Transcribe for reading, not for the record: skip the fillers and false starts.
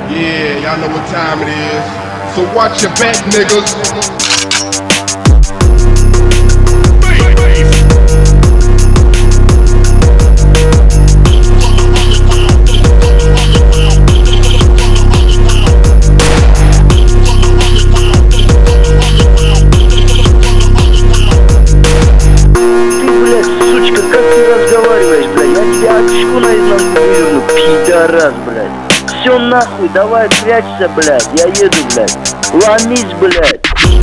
Yeah, y'all know what time it is. So watch your back, niggas. Пидорас, блядь. Все нахуй, давай прячься, блядь. Я еду, блядь. Ломись, блядь.